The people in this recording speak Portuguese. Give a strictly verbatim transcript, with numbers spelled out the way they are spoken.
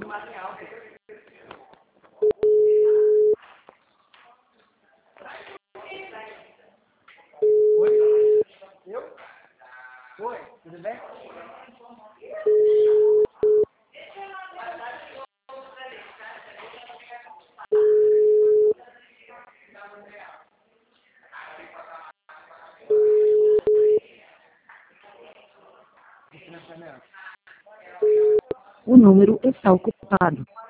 Oi? Eu? Oi, tudo bem? O número está ocupado.